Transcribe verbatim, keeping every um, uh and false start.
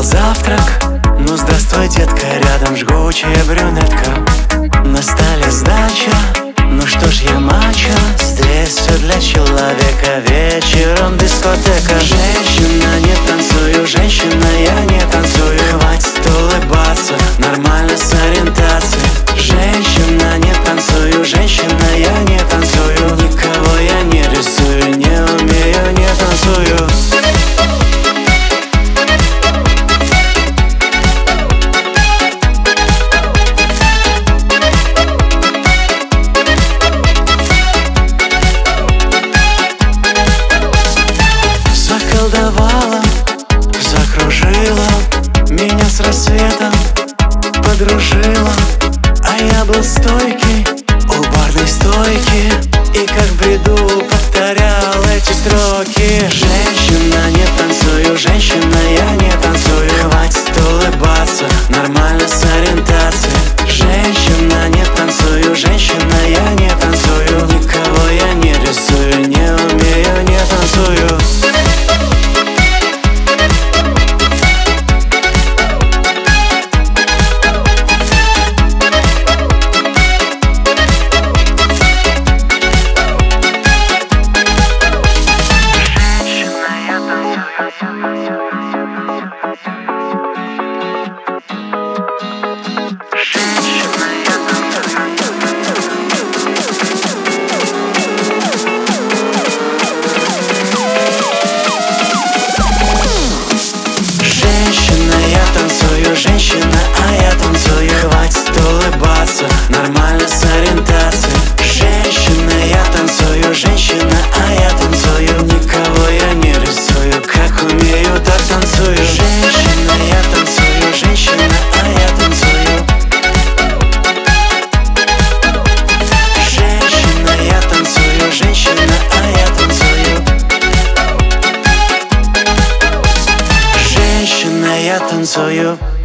Настал завтрак, ну здравствуй, детка, рядом жгучая брюнетка. На столе сдача, ну что ж я мачо, здесь все для человека, вечером дискотека. Женщина, не танцую, женщина, я не танцую. Хватит улыбаться, нормально с ориентацией. Женщина, не танцую, женщина, я не танцую. Никого я не рисую, не умею, не танцую. Заколдовала, закружила, меня с рассветом подружила. А я был стойкий у барной стойки и как в бреду повторял эти строки. Женщина, не танцую, женщина, я не танцую. Хватит улыбаться, нормально с ориентацией. Женщина, не танцую, женщина, я не танцую. Никого я не рисую, не умею, не танцую. Женщина, а я танцую. Хватит улыбаться, нормально с ориентацией. Женщина, я танцую, женщина, а я танцую. Никого я не рисую, как умею, так танцую. Женщина, я танцую, женщина, а я танцую. Женщина, я танцую, женщина, а я танцую. Женщина, я танцую.